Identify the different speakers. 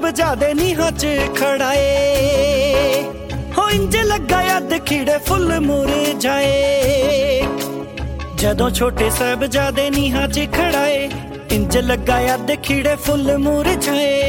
Speaker 1: ਸਾਹਿਬਜ਼ਾਦੇ ਨੀਹਾਂ 'ਚ ਖੜਾਏ ਹੋ ਇੰਜ ਲੱਗਾ ਯਾਦ ਖਿੜੇ ਫੁੱਲ ਮੁਰਝਾਏ। ਜਦੋਂ ਛੋਟੇ ਸਾਹਿਬਜ਼ਾਦੇ ਨੀਹਾਂ 'ਚ ਖੜਾਏ ਇੰਜ ਲੱਗਾ ਯਾਦ ਖਿੜੇ ਫੁੱਲ ਮੁਰਝਾਏ।